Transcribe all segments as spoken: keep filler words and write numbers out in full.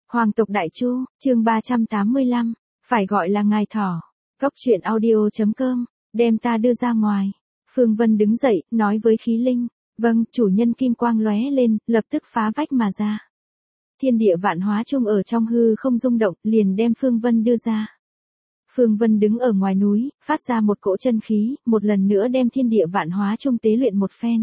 Hoàng tộc Đại Chu, chương ba trăm tám mươi lăm, phải gọi là ngài thỏ. Góc truyện audio.com, đem ta đưa ra ngoài. Phương Vân đứng dậy, nói với khí linh. Vâng, chủ nhân kim quang lóe lên, lập tức phá vách mà ra. Thiên địa vạn hóa chung ở trong hư không rung động, liền đem Phương Vân đưa ra. Phương Vân đứng ở ngoài núi, phát ra một cỗ chân khí, một lần nữa đem thiên địa vạn hóa chung tế luyện một phen.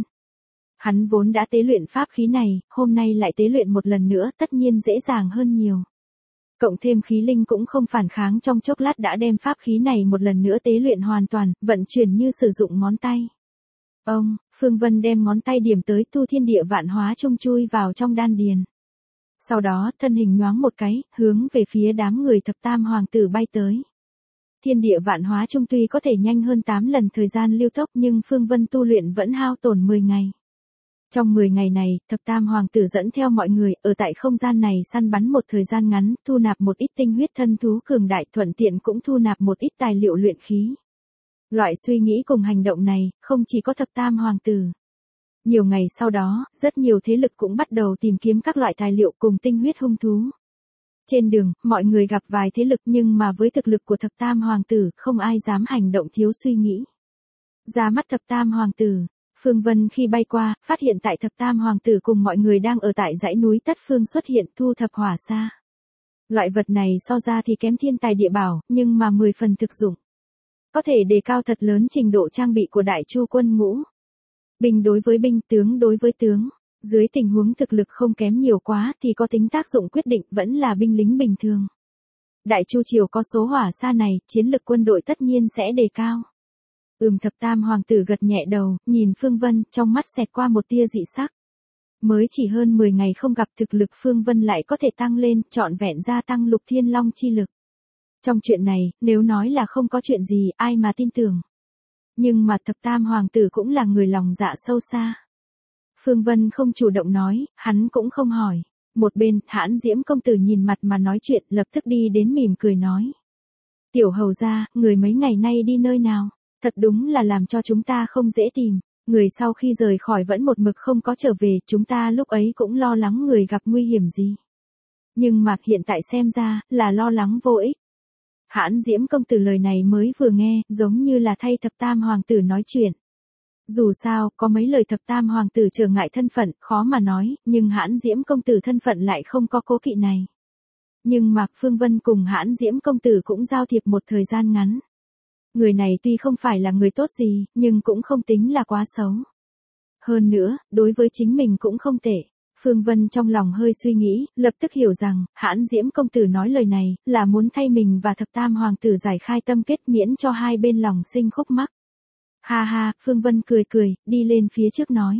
Hắn vốn đã tế luyện pháp khí này, hôm nay lại tế luyện một lần nữa, tất nhiên dễ dàng hơn nhiều. Cộng thêm khí linh cũng không phản kháng, trong chốc lát đã đem pháp khí này một lần nữa tế luyện hoàn toàn, vận chuyển như sử dụng ngón tay. Ông, Phương Vân đem ngón tay điểm tới, tu thiên địa vạn hóa chung chui vào trong đan điền. Sau đó, thân hình nhoáng một cái, hướng về phía đám người thập tam hoàng tử bay tới. Thiên địa vạn hóa chung tuy có thể nhanh hơn tám lần thời gian lưu tốc, nhưng Phương Vân tu luyện vẫn hao tổn mười ngày. Trong mười ngày này, thập tam hoàng tử dẫn theo mọi người, ở tại không gian này săn bắn một thời gian ngắn, thu nạp một ít tinh huyết thân thú cường đại, thuận tiện cũng thu nạp một ít tài liệu luyện khí. Loại suy nghĩ cùng hành động này, không chỉ có thập tam hoàng tử. Nhiều ngày sau đó, rất nhiều thế lực cũng bắt đầu tìm kiếm các loại tài liệu cùng tinh huyết hung thú. Trên đường, mọi người gặp vài thế lực, nhưng mà với thực lực của thập tam hoàng tử, không ai dám hành động thiếu suy nghĩ. Ra mắt thập tam hoàng tử, Phương Vân khi bay qua, phát hiện tại thập tam hoàng tử cùng mọi người đang ở tại dãy núi Tất Phương xuất hiện thu thập hỏa sa. Loại vật này so ra thì kém thiên tài địa bảo, nhưng mà mười phần thực dụng. Có thể đề cao thật lớn trình độ trang bị của Đại Chu quân ngũ. Binh đối với binh, tướng đối với tướng. Dưới tình huống thực lực không kém nhiều quá thì có tính tác dụng quyết định, vẫn là binh lính bình thường. Đại Chu triều có số hỏa sa này, chiến lực quân đội tất nhiên sẽ đề cao. Ừm, thập tam hoàng tử gật nhẹ đầu, nhìn Phương Vân, trong mắt xẹt qua một tia dị sắc. Mới chỉ hơn mười ngày không gặp, thực lực Phương Vân lại có thể tăng lên, trọn vẹn gia tăng lục thiên long chi lực. Trong chuyện này, nếu nói là không có chuyện gì, ai mà tin tưởng. Nhưng mà thập tam hoàng tử cũng là người lòng dạ sâu xa. Phương Vân không chủ động nói, hắn cũng không hỏi. Một bên, Hãn Diễm công tử nhìn mặt mà nói chuyện, lập tức đi đến mỉm cười nói. Tiểu hầu gia, người mấy ngày nay đi nơi nào? Thật đúng là làm cho chúng ta không dễ tìm. Người sau khi rời khỏi vẫn một mực không có trở về, chúng ta lúc ấy cũng lo lắng người gặp nguy hiểm gì. Nhưng mà hiện tại xem ra, là lo lắng vô ích. Hãn Diễm công tử lời này mới vừa nghe, giống như là thay thập tam hoàng tử nói chuyện. Dù sao, có mấy lời thập tam hoàng tử trở ngại thân phận, khó mà nói, nhưng Hãn Diễm công tử thân phận lại không có cố kỵ này. Nhưng mà Phương Vân cùng Hãn Diễm công tử cũng giao thiệp một thời gian ngắn. Người này tuy không phải là người tốt gì, nhưng cũng không tính là quá xấu. Hơn nữa, đối với chính mình cũng không tệ. Phương Vân trong lòng hơi suy nghĩ, lập tức hiểu rằng, Hãn Diễm công tử nói lời này, là muốn thay mình và thập tam hoàng tử giải khai tâm kết, miễn cho hai bên lòng sinh khúc mắc. Ha ha, Phương Vân cười cười, đi lên phía trước nói.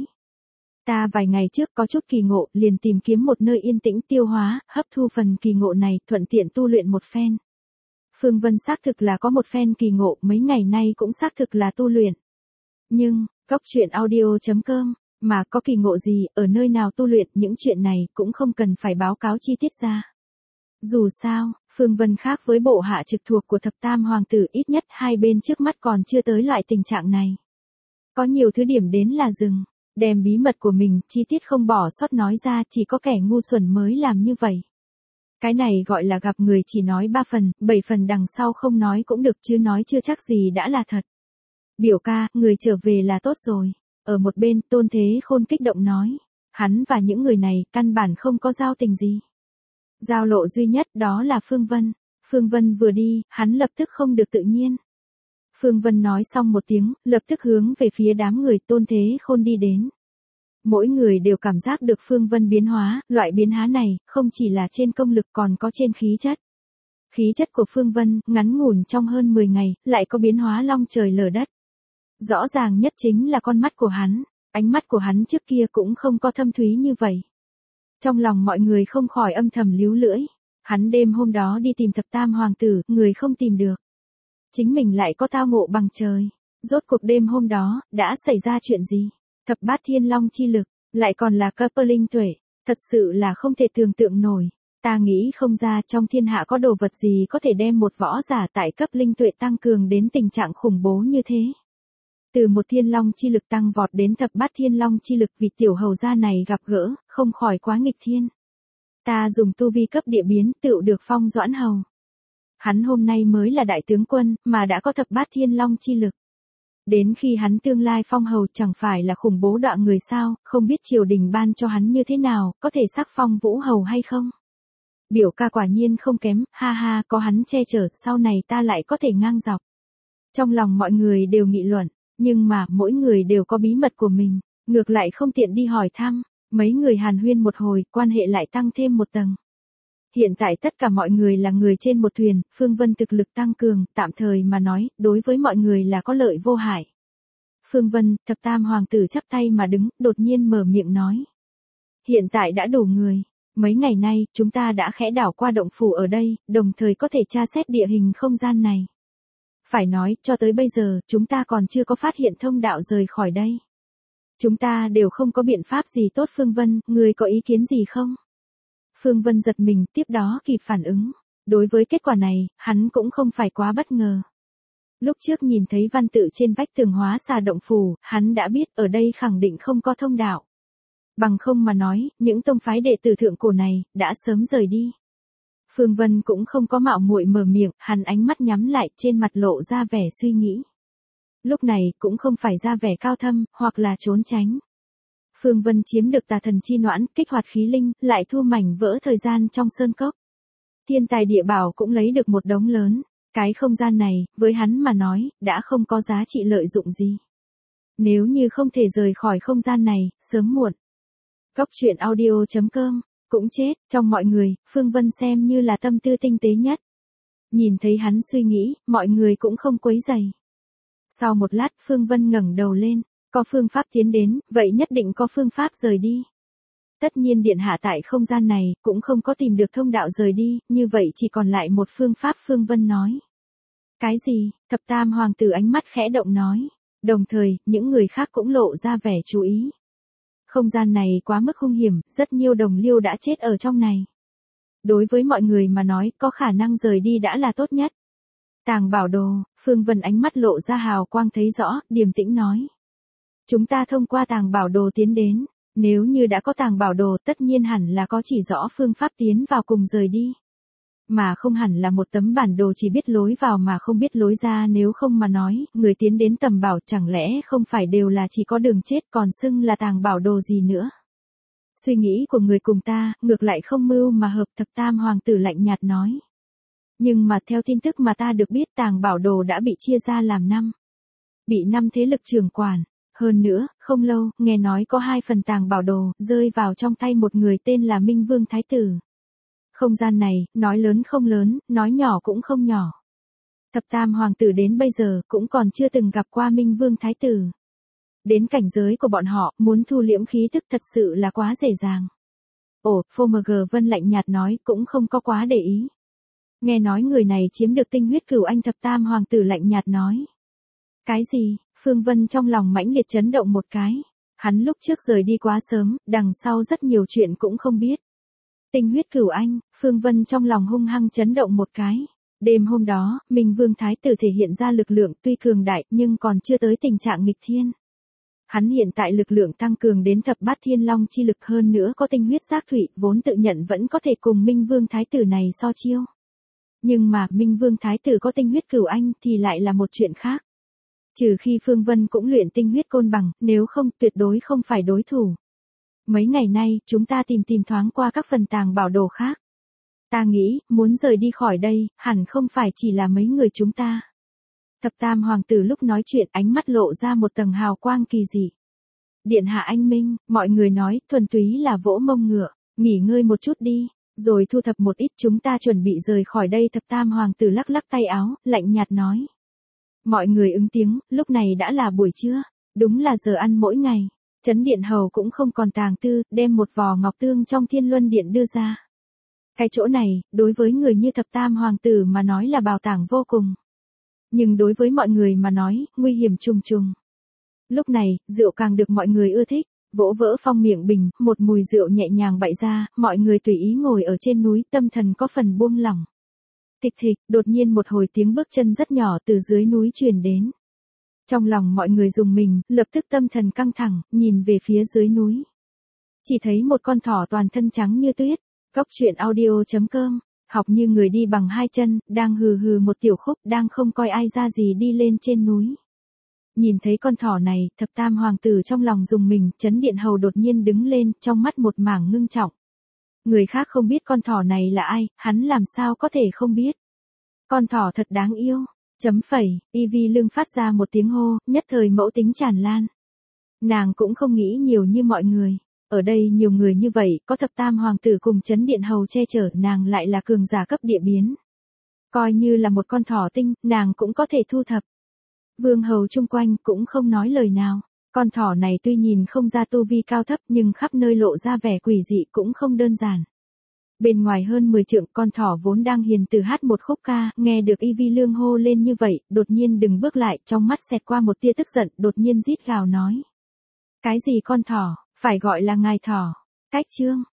Ta vài ngày trước có chút kỳ ngộ, liền tìm kiếm một nơi yên tĩnh tiêu hóa, hấp thu phần kỳ ngộ này, thuận tiện tu luyện một phen. Phương Vân xác thực là có một phen kỳ ngộ, mấy ngày nay cũng xác thực là tu luyện. Nhưng, góc truyện audio.com, mà có kỳ ngộ gì, ở nơi nào tu luyện, những chuyện này cũng không cần phải báo cáo chi tiết ra. Dù sao, Phương Vân khác với bộ hạ trực thuộc của thập tam hoàng tử, ít nhất hai bên trước mắt còn chưa tới loại tình trạng này. Có nhiều thứ điểm đến là dừng, đem bí mật của mình, chi tiết không bỏ sót nói ra, chỉ có kẻ ngu xuẩn mới làm như vậy. Cái này gọi là gặp người chỉ nói ba phần, bảy phần đằng sau không nói cũng được, chứ nói chưa chắc gì đã là thật. Biểu ca, người trở về là tốt rồi. Ở một bên, Tôn Thế Khôn kích động nói. Hắn và những người này, căn bản không có giao tình gì. Giao lộ duy nhất đó là Phương Vân. Phương Vân vừa đi, hắn lập tức không được tự nhiên. Phương Vân nói xong một tiếng, lập tức hướng về phía đám người Tôn Thế Khôn đi đến. Mỗi người đều cảm giác được Phương Vân biến hóa, loại biến hóa này, không chỉ là trên công lực còn có trên khí chất. Khí chất của Phương Vân, ngắn ngủn trong hơn mười ngày, lại có biến hóa long trời lở đất. Rõ ràng nhất chính là con mắt của hắn, ánh mắt của hắn trước kia cũng không có thâm thúy như vậy. Trong lòng mọi người không khỏi âm thầm líu lưỡi, hắn đêm hôm đó đi tìm thập tam hoàng tử, người không tìm được. Chính mình lại có tao ngộ bằng trời, rốt cuộc đêm hôm đó, đã xảy ra chuyện gì? Thập bát thiên long chi lực, lại còn là cấp linh tuệ, thật sự là không thể tưởng tượng nổi. Ta nghĩ không ra trong thiên hạ có đồ vật gì có thể đem một võ giả tại cấp linh tuệ tăng cường đến tình trạng khủng bố như thế. Từ một thiên long chi lực tăng vọt đến thập bát thiên long chi lực, vì tiểu hầu gia này gặp gỡ, không khỏi quá nghịch thiên. Ta dùng tu vi cấp địa biến tựu được phong Doãn Hầu. Hắn hôm nay mới là đại tướng quân, mà đã có thập bát thiên long chi lực. Đến khi hắn tương lai phong hầu chẳng phải là khủng bố đọa người sao, không biết triều đình ban cho hắn như thế nào, có thể sắc phong vũ hầu hay không? Biểu ca quả nhiên không kém, ha ha, có hắn che chở, sau này ta lại có thể ngang dọc. Trong lòng mọi người đều nghị luận, nhưng mà mỗi người đều có bí mật của mình, ngược lại không tiện đi hỏi thăm. Mấy người hàn huyên một hồi, quan hệ lại tăng thêm một tầng. Hiện tại tất cả mọi người là người trên một thuyền, Phương Vân thực lực tăng cường, tạm thời mà nói, đối với mọi người là có lợi vô hại. Phương Vân, thập tam hoàng tử chắp tay mà đứng, đột nhiên mở miệng nói. Hiện tại đã đủ người, mấy ngày nay, chúng ta đã khẽ đảo qua động phủ ở đây, đồng thời có thể tra xét địa hình không gian này. Phải nói, cho tới bây giờ, chúng ta còn chưa có phát hiện thông đạo rời khỏi đây. Chúng ta đều không có biện pháp gì tốt. Phương Vân, người có ý kiến gì không? Phương Vân giật mình, tiếp đó kịp phản ứng. Đối với kết quả này, hắn cũng không phải quá bất ngờ. Lúc trước nhìn thấy văn tự trên vách tường hóa xà động phủ, hắn đã biết ở đây khẳng định không có thông đạo. Bằng không mà nói, những tông phái đệ tử thượng cổ này, đã sớm rời đi. Phương Vân cũng không có mạo muội mở miệng, hắn ánh mắt nhắm lại, trên mặt lộ ra vẻ suy nghĩ. Lúc này, cũng không phải ra vẻ cao thâm, hoặc là trốn tránh. Phương Vân chiếm được tà thần chi noãn, kích hoạt khí linh, lại thu mảnh vỡ thời gian trong sơn cốc. Thiên tài địa bảo cũng lấy được một đống lớn. Cái không gian này, với hắn mà nói, đã không có giá trị lợi dụng gì. Nếu như không thể rời khỏi không gian này, sớm muộn. Góc truyện audio chấm com, cũng chết, trong mọi người, Phương Vân xem như là tâm tư tinh tế nhất. Nhìn thấy hắn suy nghĩ, mọi người cũng không quấy rầy. Sau một lát, Phương Vân ngẩng đầu lên, có phương pháp tiến đến, vậy nhất định có phương pháp rời đi. Tất nhiên điện hạ tại không gian này, cũng không có tìm được thông đạo rời đi, như vậy chỉ còn lại một phương pháp. Phương Vân nói. Cái gì? Thập tam hoàng tử ánh mắt khẽ động nói. Đồng thời, những người khác cũng lộ ra vẻ chú ý. Không gian này quá mức hung hiểm, rất nhiều đồng liêu đã chết ở trong này. Đối với mọi người mà nói, có khả năng rời đi đã là tốt nhất. Tàng bảo đồ, Phương Vân ánh mắt lộ ra hào quang thấy rõ, điềm tĩnh nói. Chúng ta thông qua tàng bảo đồ tiến đến, nếu như đã có tàng bảo đồ tất nhiên hẳn là có chỉ rõ phương pháp tiến vào cùng rời đi. Mà không hẳn là một tấm bản đồ chỉ biết lối vào mà không biết lối ra, nếu không mà nói, người tiến đến tầm bảo chẳng lẽ không phải đều là chỉ có đường chết còn xưng là tàng bảo đồ gì nữa. Suy nghĩ của người cùng ta, ngược lại không mưu mà hợp. Thập tam hoàng tử lạnh nhạt nói. Nhưng mà theo tin tức mà ta được biết tàng bảo đồ đã bị chia ra làm năm. Bị năm thế lực trưởng quản. Hơn nữa, không lâu, nghe nói có hai phần tàng bảo đồ, rơi vào trong tay một người tên là Minh Vương Thái Tử. Không gian này, nói lớn không lớn, nói nhỏ cũng không nhỏ. Thập tam hoàng tử đến bây giờ, cũng còn chưa từng gặp qua Minh Vương Thái Tử. Đến cảnh giới của bọn họ, muốn thu liễm khí tức thật sự là quá dễ dàng. Ồ, Phô Mờ Gờ Vân lạnh nhạt nói, cũng không có quá để ý. Nghe nói người này chiếm được tinh huyết cửu anh. Thập tam hoàng tử lạnh nhạt nói. Cái gì? Phương Vân trong lòng mãnh liệt chấn động một cái. Hắn lúc trước rời đi quá sớm, đằng sau rất nhiều chuyện cũng không biết. Tinh huyết cửu anh, Phương Vân trong lòng hung hăng chấn động một cái. Đêm hôm đó, Minh Vương Thái Tử thể hiện ra lực lượng tuy cường đại nhưng còn chưa tới tình trạng nghịch thiên. Hắn hiện tại lực lượng tăng cường đến thập bát thiên long chi lực, hơn nữa có tinh huyết giác thủy, vốn tự nhận vẫn có thể cùng Minh Vương Thái Tử này so chiêu. Nhưng mà Minh Vương Thái Tử có tinh huyết cửu anh thì lại là một chuyện khác. Trừ khi Phương Vân cũng luyện tinh huyết côn bằng, nếu không tuyệt đối không phải đối thủ. Mấy ngày nay, chúng ta tìm tìm thoáng qua các phần tàng bảo đồ khác. Ta nghĩ, muốn rời đi khỏi đây, hẳn không phải chỉ là mấy người chúng ta. Thập tam hoàng tử lúc nói chuyện ánh mắt lộ ra một tầng hào quang kỳ dị. Điện hạ anh minh, mọi người nói, thuần túy là vỗ mông ngựa, nghỉ ngơi một chút đi, rồi thu thập một ít chúng ta chuẩn bị rời khỏi đây. Thập tam hoàng tử lắc lắc tay áo, lạnh nhạt nói. Mọi người ứng tiếng, lúc này đã là buổi trưa, đúng là giờ ăn mỗi ngày. Trấn điện hầu cũng không còn tàng tư, đem một vò ngọc tương trong thiên luân điện đưa ra. Cái chỗ này, đối với người như thập tam hoàng tử mà nói là bảo tàng vô cùng. Nhưng đối với mọi người mà nói, nguy hiểm trùng trùng. Lúc này, rượu càng được mọi người ưa thích, vỗ vỡ phong miệng bình, một mùi rượu nhẹ nhàng bậy ra, mọi người tùy ý ngồi ở trên núi, tâm thần có phần buông lỏng. Thịch thịch, đột nhiên một hồi tiếng bước chân rất nhỏ từ dưới núi truyền đến. Trong lòng mọi người rùng mình, lập tức tâm thần căng thẳng, nhìn về phía dưới núi. Chỉ thấy một con thỏ toàn thân trắng như tuyết, Cốc truyện audio chấm com, học như người đi bằng hai chân, đang hừ hừ một tiểu khúc, đang không coi ai ra gì đi lên trên núi. Nhìn thấy con thỏ này, thập tam hoàng tử trong lòng rùng mình, Chấn Điện Hầu đột nhiên đứng lên, trong mắt một mảng ngưng trọng. Người khác không biết con thỏ này là ai, hắn làm sao có thể không biết. Con thỏ thật đáng yêu. Chấm phẩy, Y Vi Lương phát ra một tiếng hô, nhất thời mẫu tính tràn lan. Nàng cũng không nghĩ nhiều như mọi người. Ở đây nhiều người như vậy, có thập tam hoàng tử cùng Chấn Điện Hầu che chở, nàng lại là cường giả cấp địa biến. Coi như là một con thỏ tinh, nàng cũng có thể thu thập. Vương hầu chung quanh cũng không nói lời nào. Con thỏ này tuy nhìn không ra tu vi cao thấp nhưng khắp nơi lộ ra vẻ quỷ dị cũng không đơn giản. Bên ngoài hơn mười trượng, con thỏ vốn đang hiền từ hát một khúc ca, nghe được Y Vi Lương hô lên như vậy, đột nhiên đừng bước lại, trong mắt xẹt qua một tia tức giận, đột nhiên rít gào nói. Cái gì con thỏ, phải gọi là ngài thỏ. Cách chương.